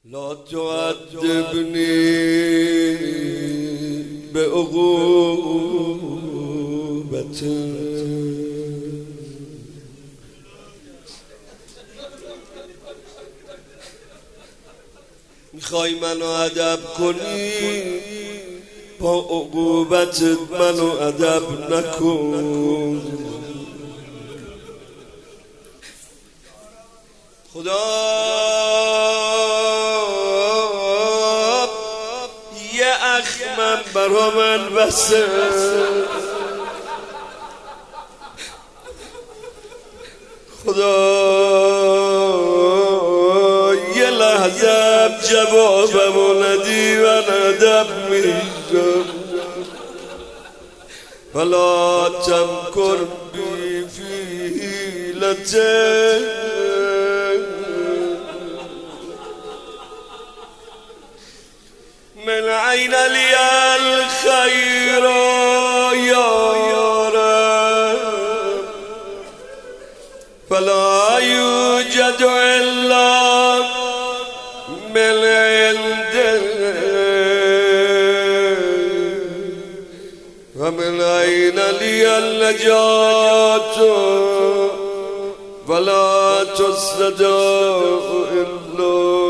لا تعذبني بعقوبة میخوای منو ادب کنی با عقوبتت منو ادب نکن. خدا یه اخمم برا من بسه، خدا یه لحظه جوابمو ندی من ادب میشم. ولا تمکر بی فی حیلته من عین لی الخیر یا رب فلا یوجد الا من عنده ومن عین لی النجات ولا تستطاع الا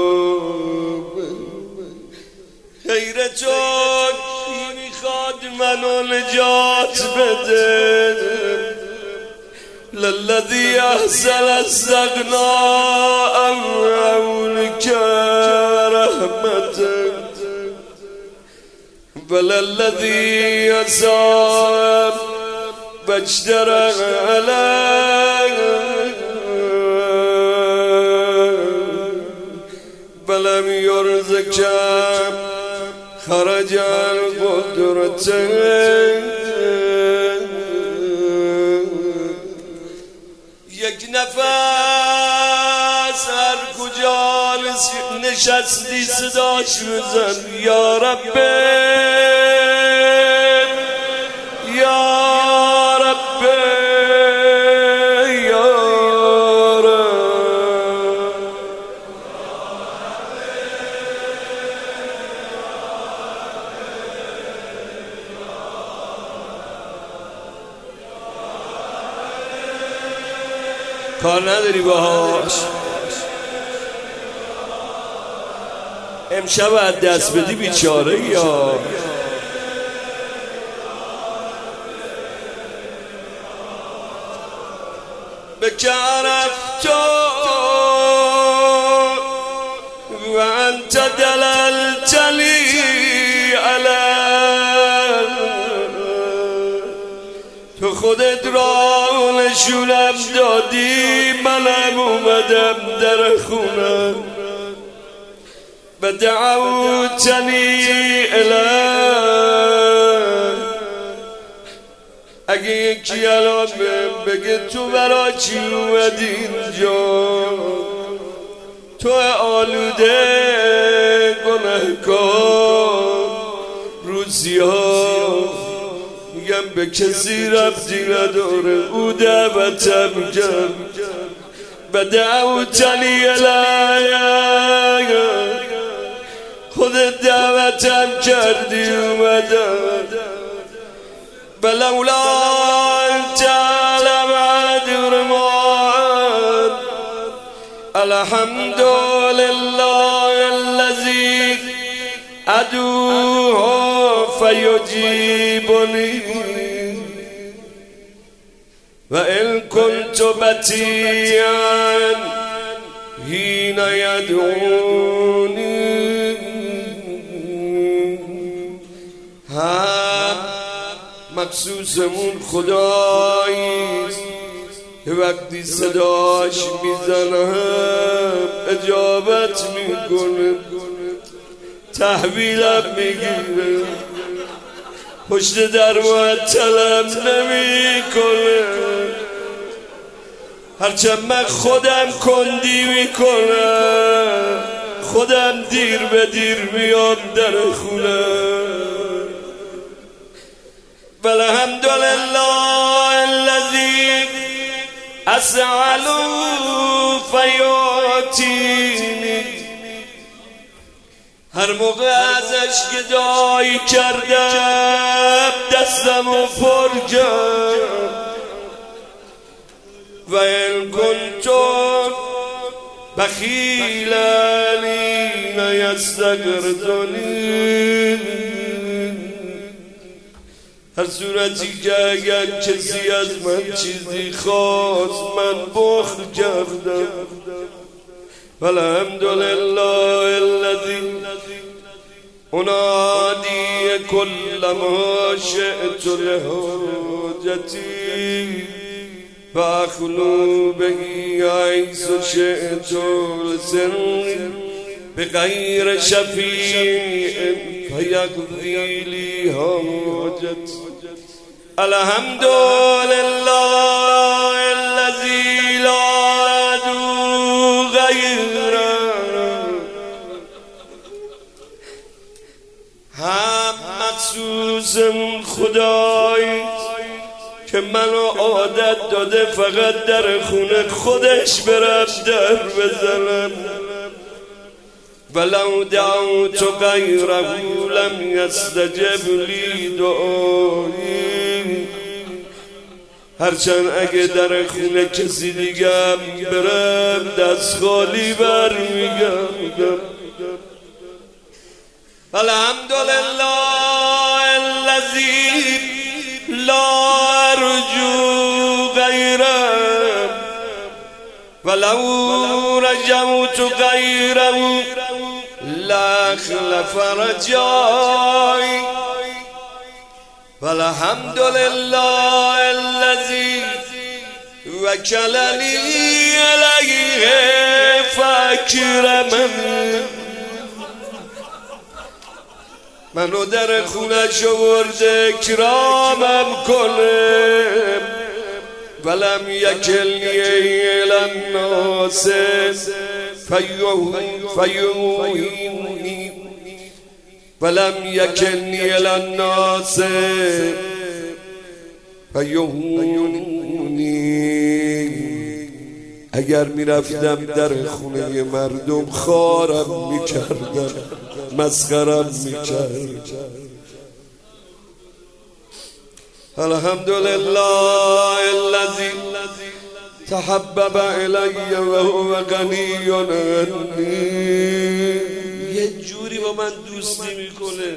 غیر تو کی میخواد منو نجات بده. للذی احسن استغنا اولک رحمتک وللذی اصاب واجترأ علیه ولم یرزق خرج قدرته. یک نفس هر کجا نشستی صداش بزن یا رب یا رب یا رب. کار نداری باهاش، امشب از دست بدی بیچاره یا بک عرفت و انت دللتنی علیه. تو خودت را نشونم دادی منم اومدم در خونم و دعوتنی الیه. اگه یکی الان بگه تو برا چی اومدی اینجا، تو آلوده گنهکار روزی‌ها میگم به کسی ربطی نداره، او دعوتم کرد و دعوتنی الیه. خودت دعوتم کردی اومدم ولولا انت لمعذر ما الحمد لله الذي ادعوه فيجيبني وإن كنت بتيا حين يدعوني. مخصوصمون خداییست که وقتی صداش میزنم اجابت میکنه، تحویلم میگیره، پشت در معطلم نمیکنه. هرچند من خودم کندی میکنم، خودم دیر به دیر میام در خونه. والحمد لله الذي اسأل فيعطيني هر موقع ازش گدایی کردم دستمو پر کرد و این کنتم بخیلا لین یستقرضنی. هر صورتی که اگر کسی از من چیزی خواست من بخل کردم. والحمدلله الذی انادی کل ما شئت لحاجتی و اخلو بهی حیث شئت لسری بغیر شفیع فیقضی لی حاجت. الحمدلله الذی لا ادعو غیره. هم مخصوص خدایی که منو عادت داده فقط در خونه خودش برم در بزنم. ولو دعوت غیره لم یستجب لی دعایی. هرچند اگه در خونه کسی دیگم برم دست خالی برمیگردم. الحمدلله الذی لا ارجو غیره ولو رجوت غیره لاخلف رجایی. والحمدلله الذی وکلنی علیه فاکرمنی. منو در خونش آورده کرامم کنه. ولم یکلنی الی الناس فیوهینی ولم یکلنی الی الناس فیوهینی. اگر میرفتم در خونه مردم خارم میکردم مسخرم میکرد. الحمدلله الذی تحبب الی و هو غنی عنی. یه جوری با من دوستی میکنه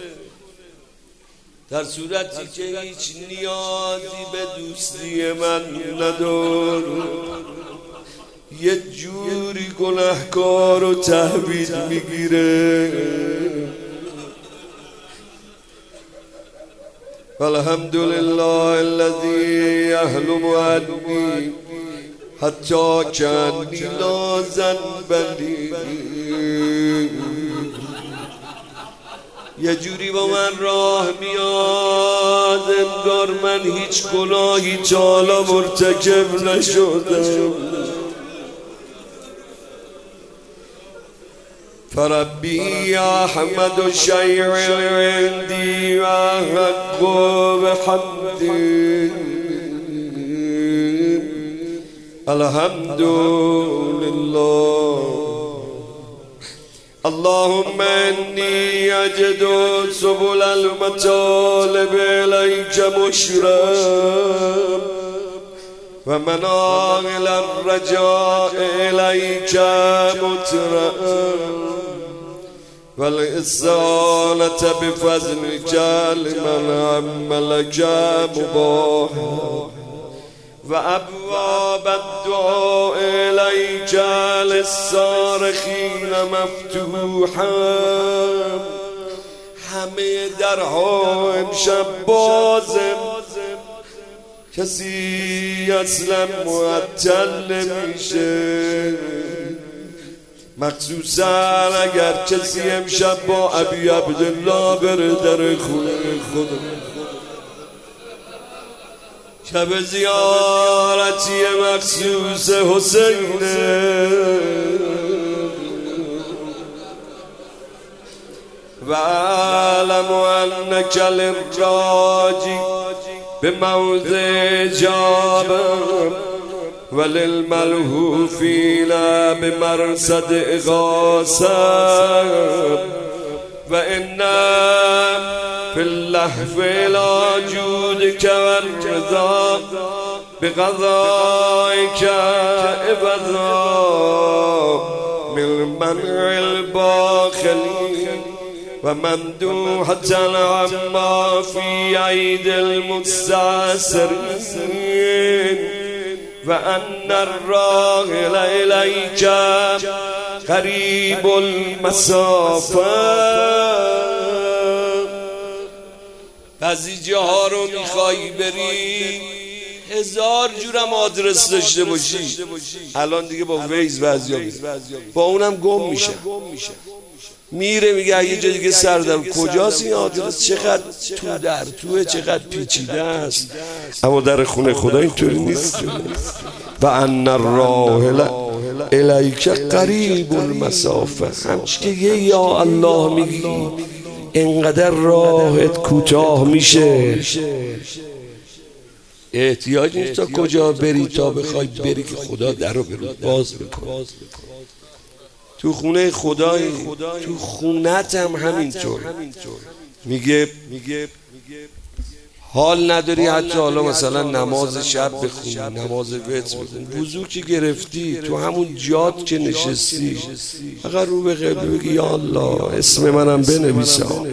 در صورتی که هیچ نیازی به دوستی من نداره. یه جوری گناهکار رو تحویل میگیره. الحمدلله الذی یحلم عنی حتی کانی لا ذنب لی. یه جوری با من راه میاد انگار من هیچ گناهی تا حالا مرتکب نشدم. فربی احمد شیع عندی و حق بحمدی. الحمدلله. اللهم انی اجد سبل المطالب الیک مشرب و مناقل الرجاء الیک مترعب والاستعانة بفضلك لمن عملك مباح و ابواب الدعاء الیک للصارخین مفتوحا. همه درها امشب بازم، کسی اصلا معطل نمیشه، مخصوصا اگر کسی امشب با ابی عبدالله بره در خونه خدا. شب زیارتی مخصوص حسینه و علم انک للراجی بموضع جابم وللملهوفین بمرصد اغاثم و ان فی اللهو الى جودک و الرضا بقضائک عوضا من منع الباخلی و ممدوحة عما في عید المستعسرین و ان الراحل الیک قریب المسافه. بعضی جاها رو میخوایی بری 1000 جورم آدرس داشته باشی، الان دیگه با ویز بعضیا با اونم گم میشه، میره میگه یه جا دیگه سردم کجاست این آدرس، چقدر تو در توه، چقدر پیچیده است. اما در خونه خدا اینطوری نیست. و ان الراحل الیک قریب المسافه، همچی که یا الله میگی اینقدر راحت کوتاه میشه. احتیاج نیست تا کجا بری تا بخوای بری که خدا در رو باز بکنه. تو خونه خدایی، تو خونت هم همینطور. میگه حال نداری حتی حالا مثلا نماز شب بخونی، نماز وتر بخونی، وضو که گرفتی تو همون جات که نشستی فقط رو به قبله بگی یا الله اسم منم بنویسا.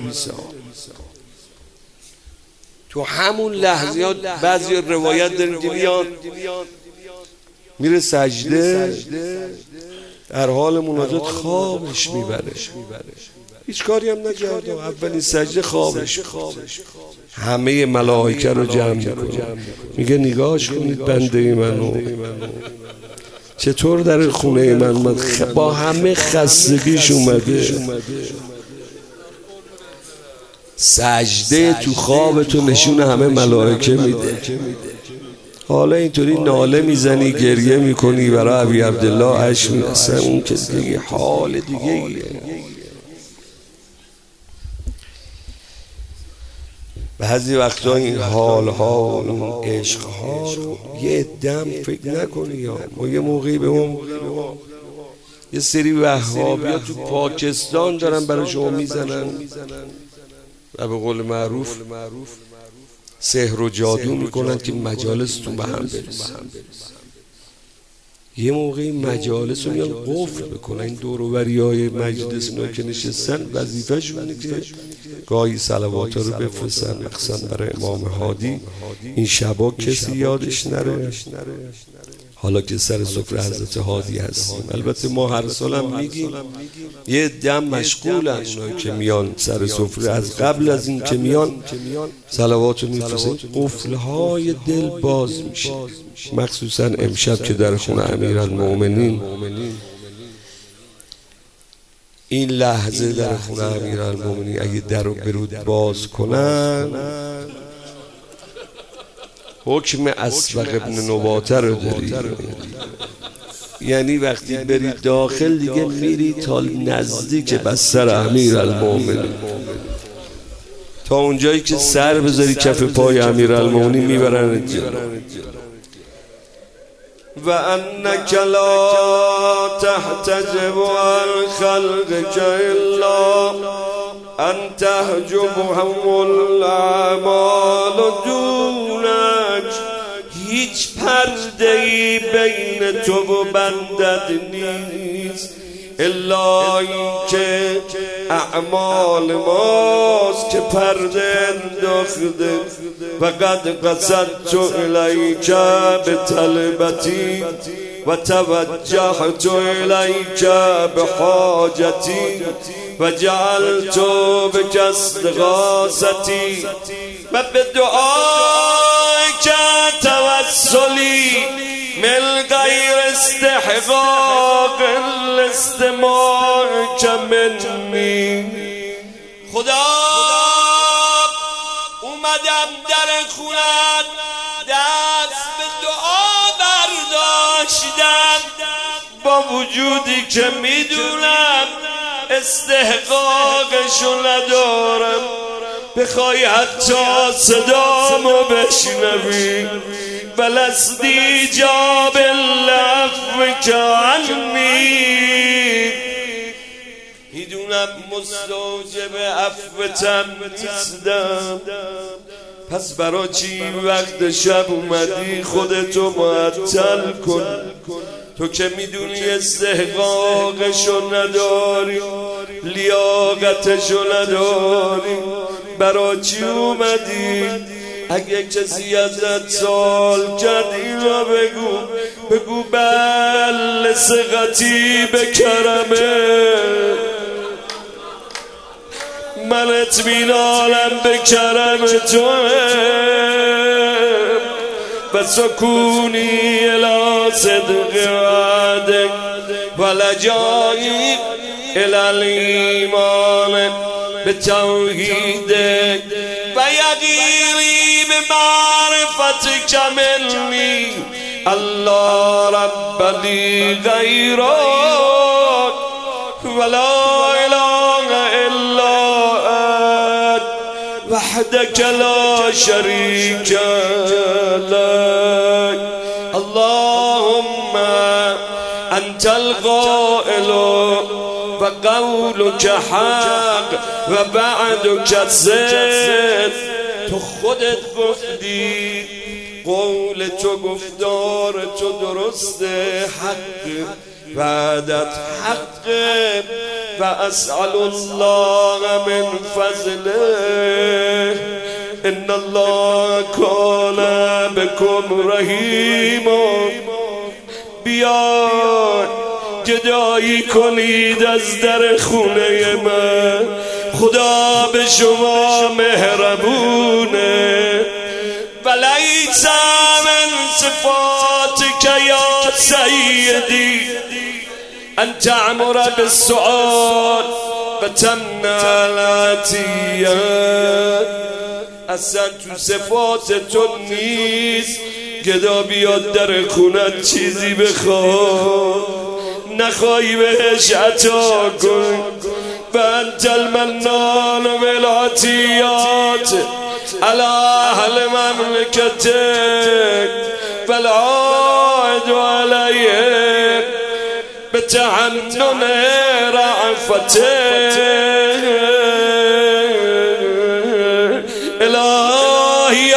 تو همون لحظه بعضی روایت داریم میاد میره سجده، در حال مناجات خوابش میبره، هیچ کاری هم نکرده، اولین سجده خوابش. همه ملائکه رو جمع میکنه، میگه نگاهش کنید بنده منو چطور در خونه من با همه خستگیش اومده، سجده تو خواب تو نشون همه ملائکه میده. حالا اینطوری ناله میزنی گریه میکنی برای ابی عبدالله اشک میرسه، اون که دیگه حال دیگه ایه. بعضی وقتا این حالها این عشقها رو یه دم فکر نکنی. یا ما یه موقعی به اون یه سری وهابیا تو پاکستان دارن برای شما میزنن و به قول معروف سحر و جادو میکنن که مجالستون به هم برسه. یه موقعی مجالس رو میان قفل بکنن، این دوروبری های مجلس اینا که نشستن وظیفه شونه که گاهی صلوات رو بفرستن مخصوصا برای امام هادی این شبا کسی یادش نره. حالا که سر سفره حضرت هادی هستیم، البته ما هر سال هم میگیم یه دم مشغولن اونایی که میان سر سفره، از قبل از این که میان صلوات رو میفرستن قفلهای دل باز میشه. مخصوصا امشب که در خونه امیرالمومنین این لحظه در خونه امیرالمومنین اگه در رو برود باز کنن حکم اسبق ابن نباته رو داری، یعنی وقتی بری داخل دیگه میری تا نزدیک بستر امیرالمومنین، تا اونجایی که سر بذاری کف پای امیرالمومنین میبرن جلو. و انک لا تحتجب عن خلقک الا ان تحجبهم الاعمال دونک، هیچ پرده‌ای بین تو و بندت نیست الا اینکه اعمال ماست که پرده انداخته. و قد قصدت الیک بطلبتی و توجهت الیک بحاجتی و جعلت بک استغاثتی و بدعائک توسلی من غیر استحقاق الاستماع منی. خدا اومدم در خونت دست به دعا برداشتم، با وجودی که میدونم استحقاقشو ندارم، بخوای حتی صدامو بشنوی ولست ایجاب العفو عنی. میدونم مستوجب عفوتم نیستم، پس برا چی وقت شب اومدی خودتو معطل کن؟ تو که میدونی استحقاقشو نداری، لیاقتشو نداری، برا چی اومدی؟ اگه کسی ازت سوال کرد اینا بگو بله ثقتی به کرمه، من اطمینانم به کرم توه و سکونی الی صدق وعدک و لجایی الی الایمان به توحیدک و یقینی به معرفتک منی الله رب لی غیرک ولا اله الا انت وحدك لا شريك لك اللهم انت القائل وقولك حق وبعدك صدق. تو خودت گفتی، قول تو گفتار تو درسته، حق وعدت حق و اسأل الله من فضله ان الله کان بكم رحیما. بیاید گدایی کنید از در خونه من، خدا به شما مهربونه. ولیس من صفاتک یا سیدی ان تعمر بالسؤال و تمنع العطیه. اصلا تو صفات تو نیست گدا بیاد در خونت چیزی بخواد نخواهی بهش عطا کن. و انت المنان بالعطیات علی اهل مملکتک والعائد علیهم بتحنن رعفتک. الهی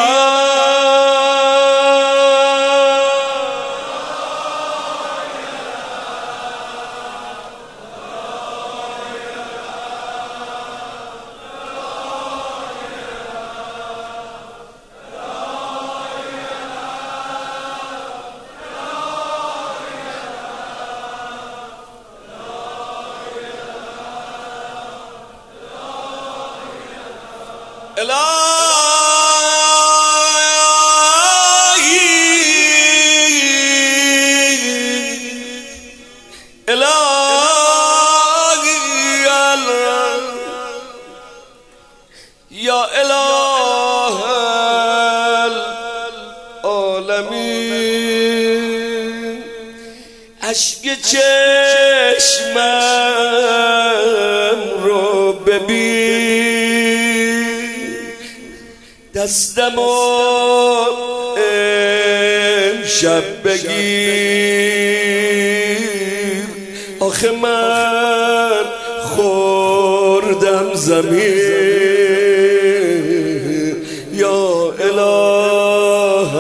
یا اله العالمین. اشک چشمم رو ببین، دستمو امشب بگیر. آخه من خوردم زمین. یا اله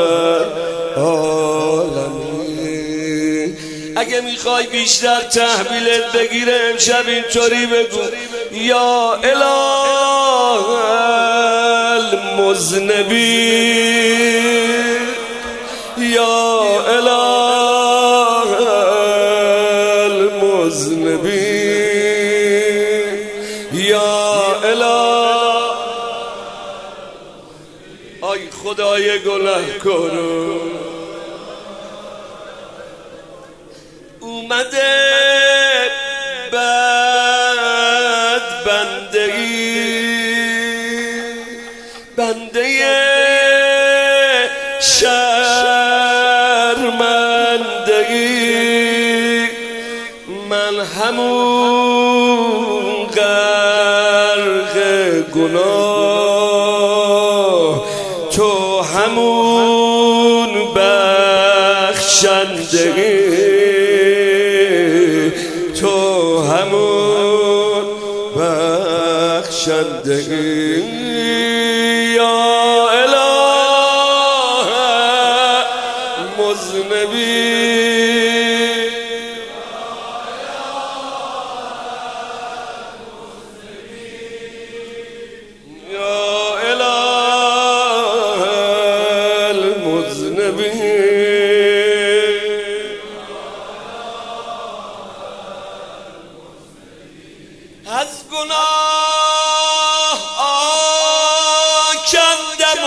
العالمین. اگه میخوای بیشتر تحویلت بگیره امشب اینطوری بگو یا اله المذنبین، یا اله المذنبین، یا اله. آی خدای گناهکار اومده بد بنده شرمنده ای. من همون غرق گناه، تو همون بخشنده ای، تو همون بخشنده ای یا اله مذنبی از گناه آکندم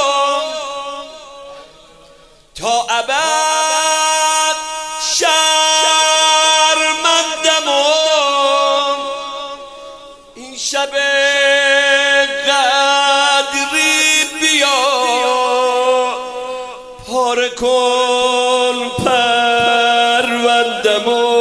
تا ابد شرمندم این شب قدری بیا پاره کن پروندم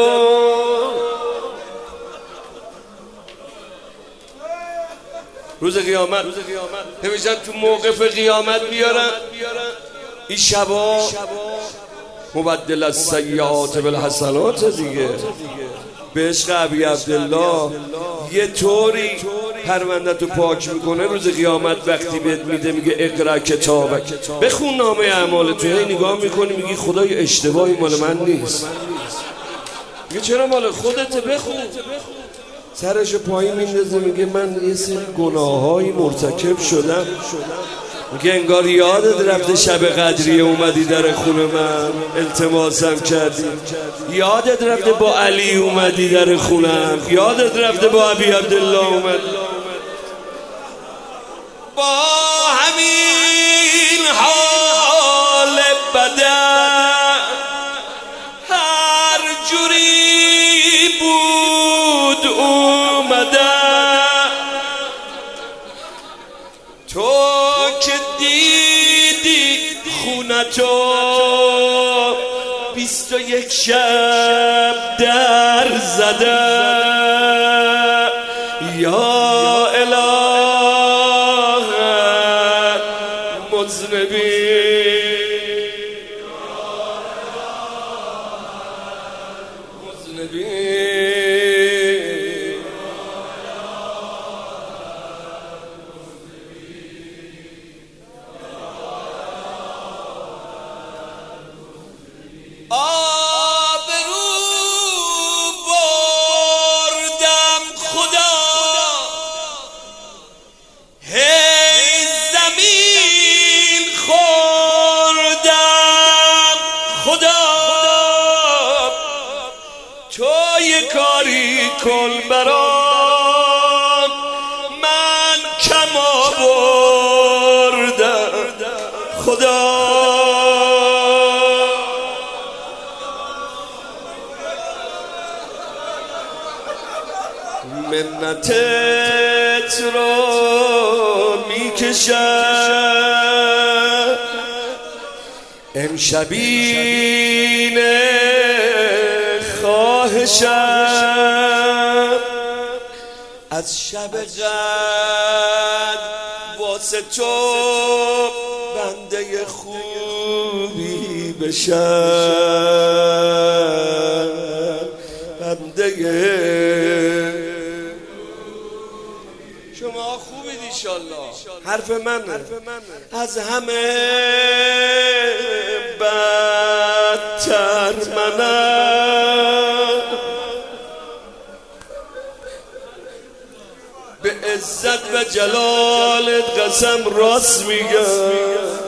روز قیامت همیشه تو موقف قیامت بیارن این شبا مبدل از سیئات بالحسنات دیگه به عشق ابی عبدالله یه طوری پرونده‌تو پاک میکنه روز قیامت وقتی بهت میده میگه اقرا کتابک بخون نامه اعمال تو هی نگاه میکنی میگی خدای اشتباهی مال من نیست میگه چرا مال خودته بخون سرشو پایین میندازه میگه من یه سری گناهایی مرتکب شدم میگه انگار یادت رفته شب قدریه اومدی در خونه من التماسم کردی یادت رفته با علی اومدی در خونم یادت رفته با ابی عبدالله اومدی با همین حال بدن هر جوری بود اومده تو که دیدی خونتو 21 شب در زده یا اله مذنبی آبرو بردم خدا هی زمین خوردم خدا تو یه کاری کن برام من کم آوردم خدا منتت رو میکشم امشبین خواهشم از شب قدر واسه تو بنده خوبی بشم بنده شما خوبید انشالله حرف منه از همه بدتر منم به عزت و جلالت قسم راست میگم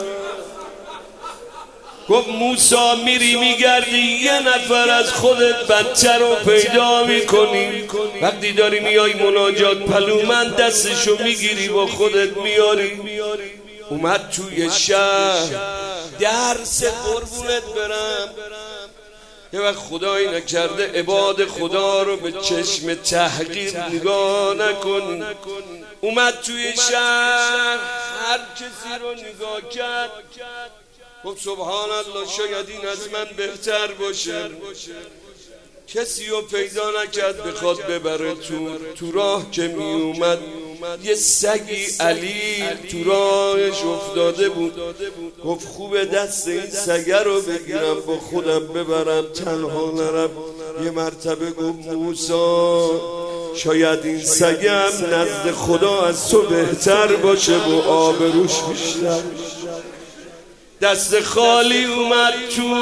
گفت موسی میری میگردی یه نفر از خودت بدتر رو پیدا میکنی وقتی داری میای مناجات پلومن دستشو میگیری با خودت میاری اومد توی شهر درس قربونت برم یه وقت خدایی نکرده عباد خدا رو به چشم تحقیر نگاه نکن اومد توی شهر هر کسی رو نگاه کرد گفت سبحان الله شاید این از من بهتر باشه کسی رو پیدا نکرد بخواد ببره تو راه که می اومد یه سگی علی تو راهش افتاده بود گفت خوبه دست این سگه رو بگیرم با خودم ببرم تنها نرم یه مرتبه گفت موسی شاید این سگم نزد خدا از تو بهتر باشه و آبروش بیشتر. دست خالی اومد تو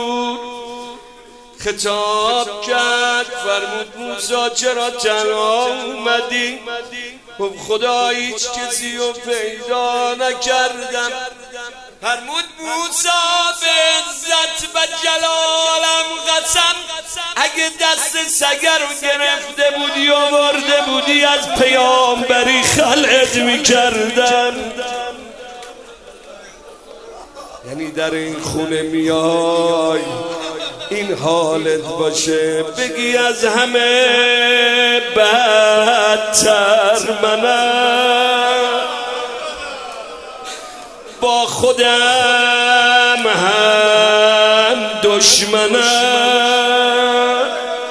خطاب کرد، فرمود موسی چرا تنها اومدی؟ خب خدا هیچ کسی رو پیدا نکردم. فرمود موسی به عزت و جلالم قسم، اگه دست سگر رو گرفته بودی و آورده بودی از پیامبری خلعت میکردم. یعنی در این خونه میای این حالت باشه بگی از همه بدتر منم، با خودم هم دشمنم.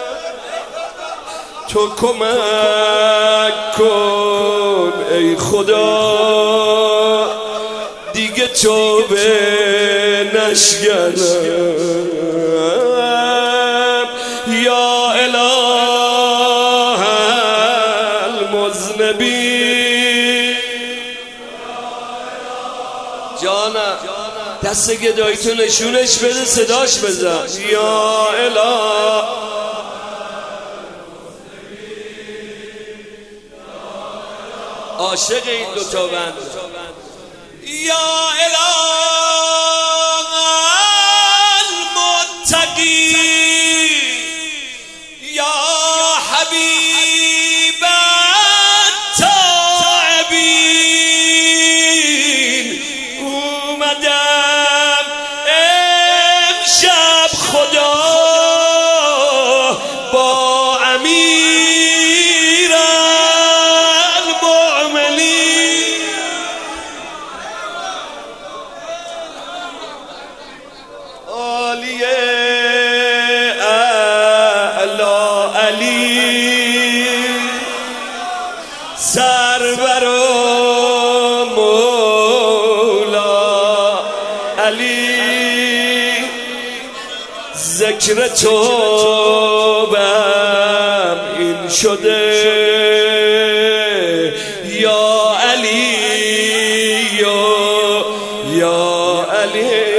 تو کمک کن ای خدا دیگه توبه نشکنم. یا اله المذنبین. جانم دست گدایی تو نشونش بده، صداش بزن. یا اله عاشق این دوتا بند. یا اله المتقی یا حبیب التائبین. اومدم امشب خدا با امیر المؤمنین عالیه اعلی علی سرور و مولا علی، ذکر تو بم این شده یا علی یا علی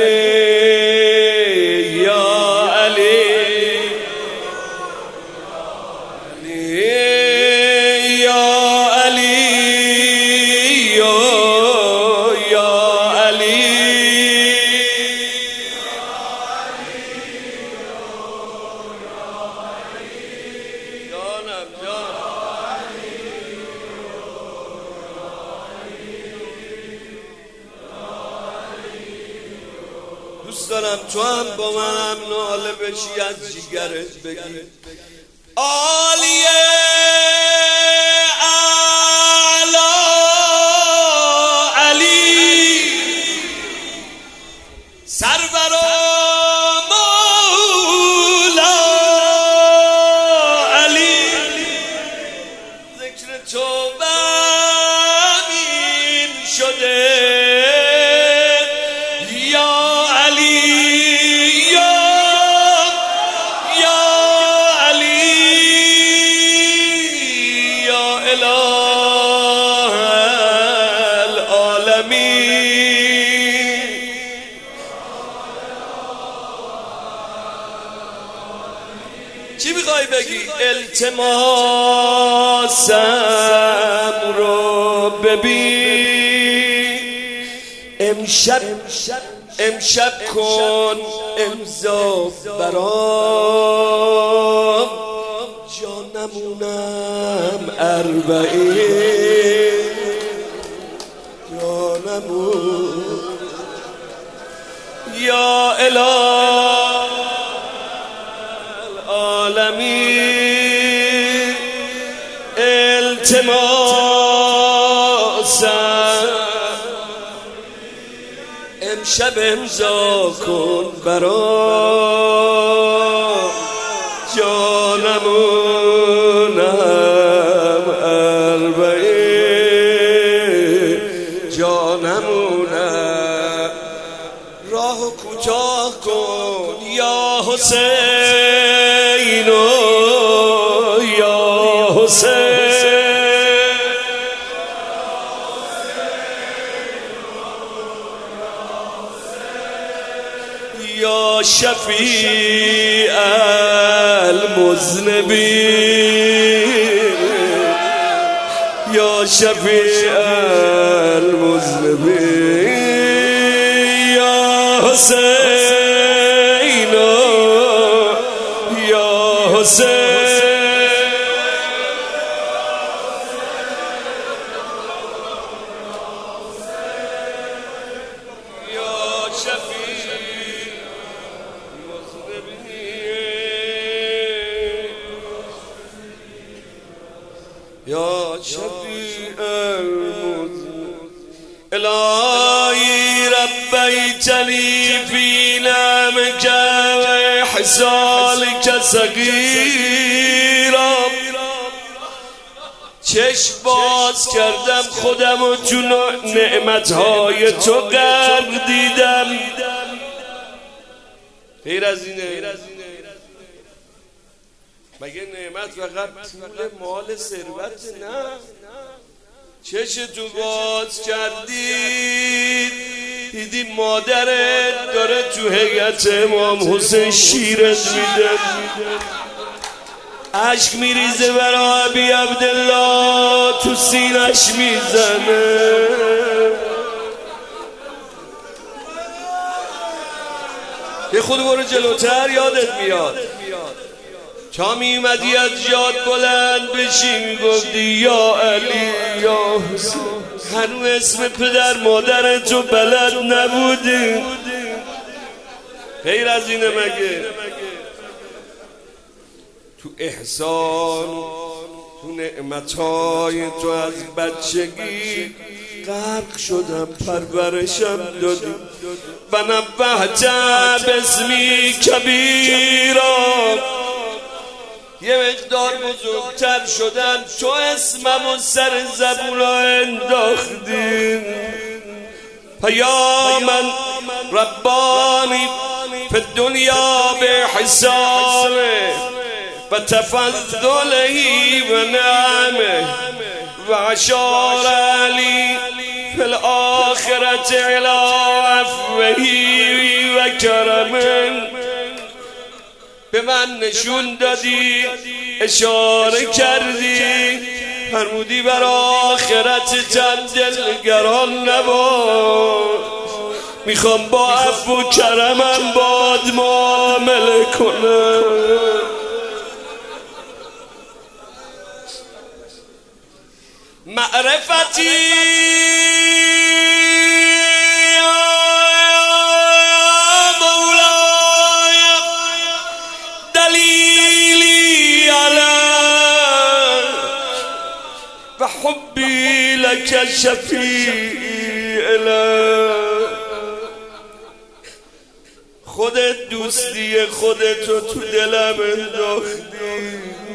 دوست دارم تو هم با منم ناله بشی، از جیگرت بگی عالیه اعلی علی سرور و مولا علی، ذکر تو بمین شده چی میخوای بگی؟ التماسم رو ببین، امشب کن امضا برام، جانمونم 40 جانمون یا اله العالمین. التماسم امشب امضا کن برام، جانمونم 40 جانمونم. راهو کوتاه کن یا حسین یا حسین. شفیع المذنبین یا شفیع المذنبین یا حسین یا حسین یا شفیع المذنبین الهی ربیتنی فی نعمک و احسانک صغیرا چشم باز کردم خودم و تو نعمتهای تو غرق دیدم. غیر از اینه مگه نعمت فقط پول مال ثروت؟ نه، چشتو باز کردید دیدی مادرت داره تو هیئت امام حسین شیرت میده، عشق میریزه برای ابی عبدالله تو سینش میزنه. یه خود برو جلوتر یادت میاد تا میمدی از جاد بلند بشی میگفتی یا علی یا حسین، هنو اسم پدر مادرتو بلد نبودی. غیر از اینه مگه؟ تو احسان تو نعمتهای تو از بچگی غرق شدم، پرورشم دادی و نبهت باسمی کبیرا، یه مقدار بزرگتر شدم تو اسممو سر زبونا انداختی. پیامن ربانی فی الدنیا به حسابه و تفضلهی و نعمه و عشار علی فی الاخرت الی عفوهی و کرمه. به من نشون دادی، اشاره کردی، فرمودی بر آخرتتم دلگران نباش، میخوام با عفو و کرمم باد معامله کنم. معرفتی و حبی لک شفیع له، خودت دوستی خودتو تو دلم انداختی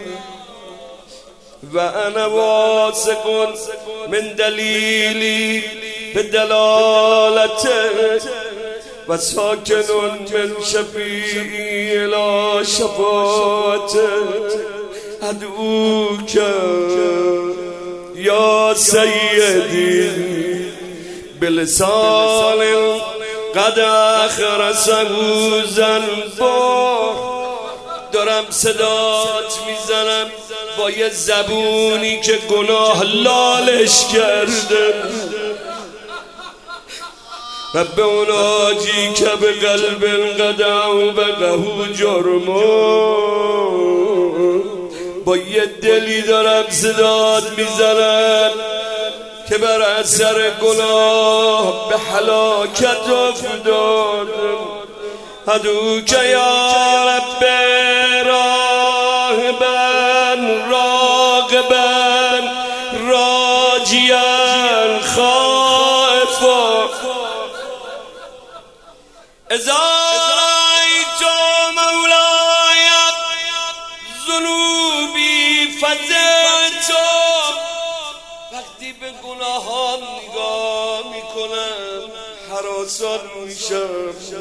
و انا واثق من دلیلی به دلالتک و ساکن من شفیع لا شفاعتک ادعوک یا سیدی بلسان قد اخرسه ذنبا. دارم صدات میزنم با یه زبونی که گناه لالش کرده، رب اوناجی که به قلب قدم به قهو جرمو، با یه دلی دارم صدات میزنم که بر اثر گناه به هلاکت افتادم. ادعوک یا رب راغبا راغبا راجیا خائفا اذا رأیت مولاي ذنوبی فزعت، وقتی به گناهان نگاه میکنم هراسان میشم.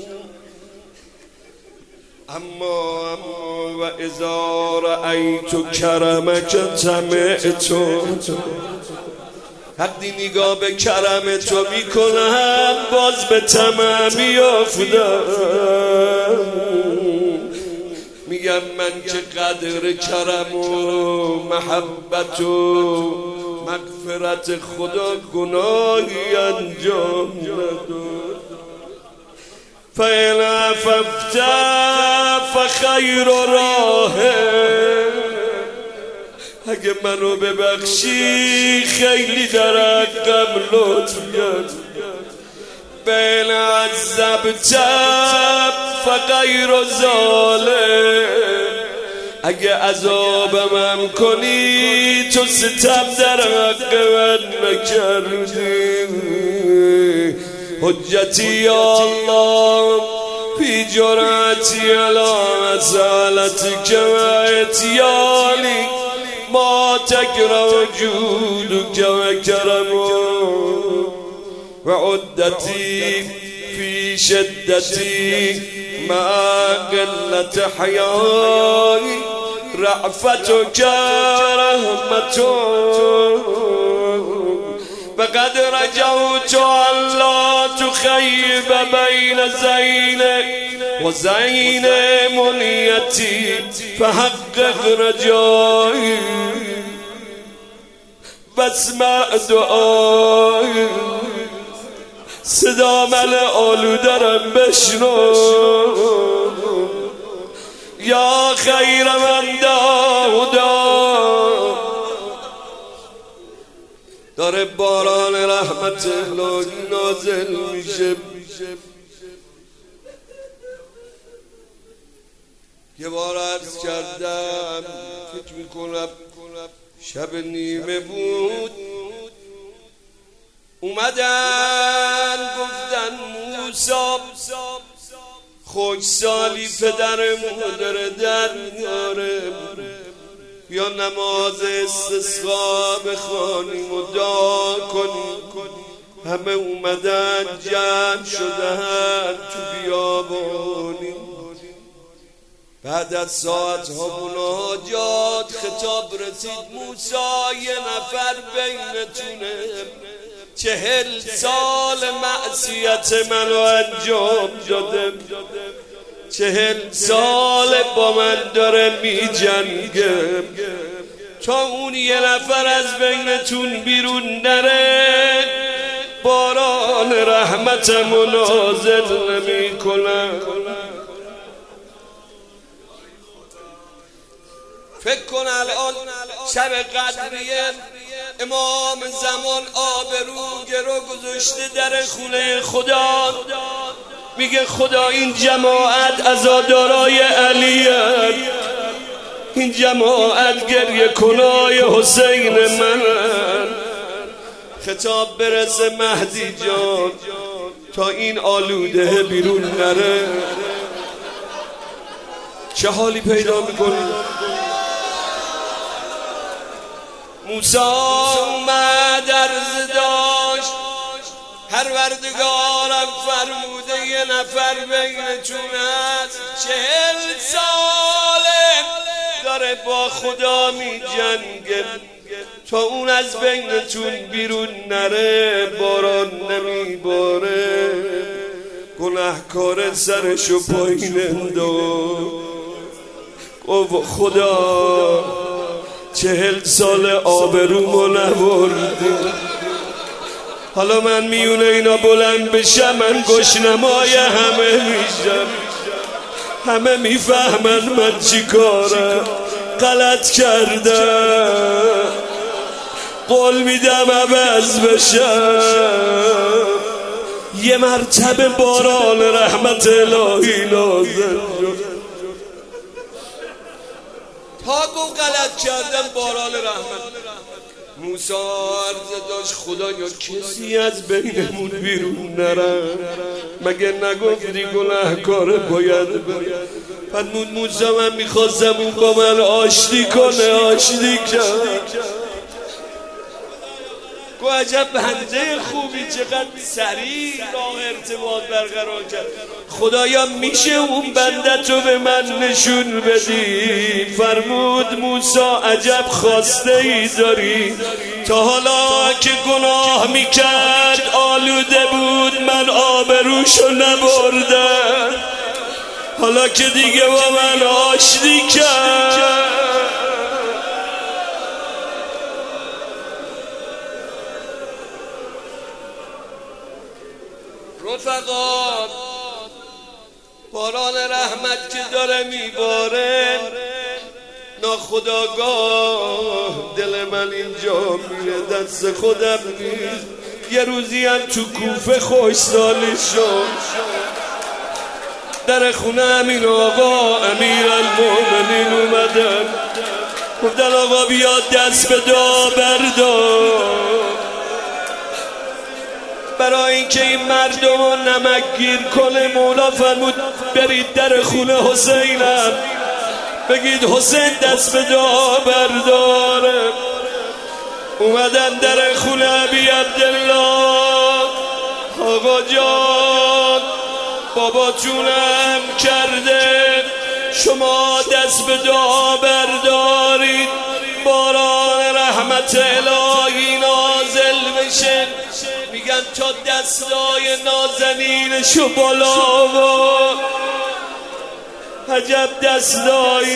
اما و اذا رأیت کرمک طمعت، وقتی نگاه به کرم تو میکنم باز به طمع میافتم، میگم من که قدر کرم و محبت و مغفرت خدا گناهی انجام نداد. فإن عففت فخیر راهه، اگه منو ببخشی خیلی در حقم لطف کرد. بین عذبت فغیر ظالم، اگه عذابم کنی تو ستم در حق من نکردی. حجتی یا الله فی جرأتی علی مسألتک و اتیانی ما تکره جودک و کرمک و عدتی فی شدتی مع قلت حیایی رأفتک رحمتک فقد رجوت ألا تخيب بين زين وزين منيتي فحقق رجائي واسمع دعائي. صدا من آلودرم بشنو یا خیر من داودا. داره باران رحمت الهی نازل میشه. یه بار عرض کردم فکر میکنم شب نیمه بود، اومدن گفتن موسی خوش سالی پدر مادر در میاره، یا نماز استسقا بخوانیم و دعا کنیم. همه اومدن جمع شدن تو بیابانی. بعد از ساعتها مناجات خطاب رسید موسی یه نفر بینتونه 40 سال معصیت منو انجام داده، 40 سال با من داره می جنگه، تا اون یه نفر از بینتون بیرون نره باران رحمتمو نازل نمی کنم. فکر کن الان شب قدریه امام زمان آبرو گرو گذاشته در خونه خدا، میگه خدا این جماعت عزادارای علیه، این جماعت گریه کنای حسین من. خطاب برسه مهدی جان تا این آلوده بیرون نره. چه حالی پیدا میکنی؟ موسی اومد عرض داشت پروردگارم فرموده یه نفر بینتون هست 40 ساله داره با خدا می جنگه، تا اون از بینتون بیرون نره باران نمی باره. گناهکار سرشو پایین انداخت، گفت خدا 40 سال آبرومو نبردی، حالا من میونه اینا بلند بشم من گشنمای همه میشم، همه میفهمن من چی کارم غلط کردم، قول میدم عوض بشم. یه مرتبه باران رحمت الهی نازل شد. تا گفت غلط کردم باران رحمت. موسی عرض داشت خدا یا کسی از بینمون بیرون نره، مگه نگفتی گناهکار باید بره؟ فرمود موسی من میخواستم اون با من آشتی کنه، آشتی کرد. گو عجب بنده خوبی، چقدر سریع راه ارتباط برقرار کرد. خدایا میشه اون بنده تو به من نشون بدی؟ فرمود موسی عجب خواسته ای داری؟ تا حالا که گناه میکرد آلوده بود، من آبروشو نبردم، حالا که دیگه با من آشتی کرد. رفقا باران رحمت که داره میباره، ناخودآگاه دل من اینجا میره دست خودم نیست. یه روزی هم تو کوفه خوشسالی شد، در خونه امین آقا امیرالمومنین اومدن، گفتن آقا بیا دست به دعا بردار، برای اینکه این مردم رو نمکگیر کنه. مولا فرمود برید در خونه حسینم بگید حسین دست به دعا برداره. اومدن در خونه ابی عبدالله، آقا جان باباتونم کرده شما دست به دعا بردارید، باران رحمت الهی نازل بشه. میگن تا دستای نازنینشو بالا و عجب دستایی.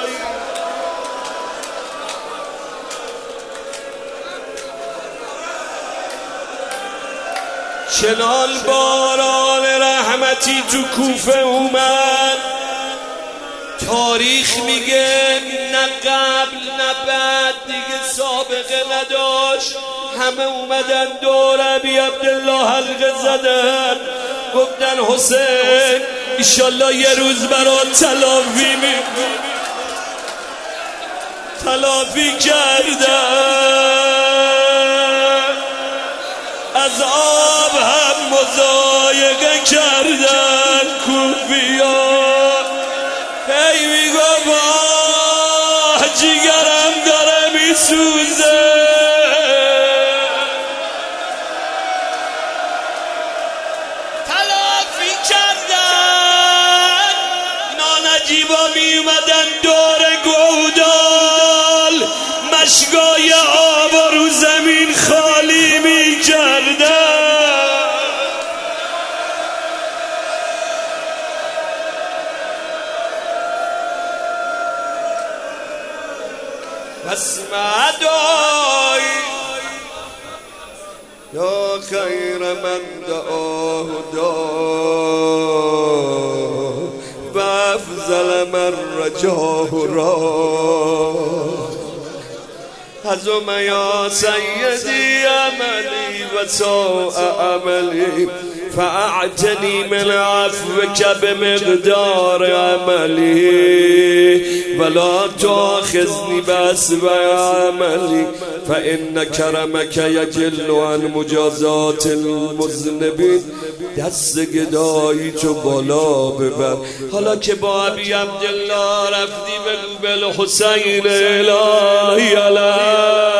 چنان باران رحمتی تو کوفه اومد، تاریخ میگه نه قبل نه بعد دیگه سابقه نداشت. همه اومدن دور ابی عبدالله حلقه زدن، گفتن حسین ایشالله یه روز برات تلافی کردن. از آب هم مضایقه کردن کوفیا. هی میگو واه جیگرم داره میسوزه، تلافی کردن. نانجیبا میومدن دور گودال، مشگای آب رو زمین خالی میکردن. بس مدعای یا خیر من دعاه دعا و افضل من رجاه را. هزم یا سیدی عملی و ساء عملی، فاعتنی من عفوک بمقدار عملی ولا تأخذنی بأسوأ عملی، فإن کرمک یجل عن مجازات المذنبین. دست گدایی تو بالا ببر. حالا که با ابی عبدالله رفتی بگو بالحسین الهی علیه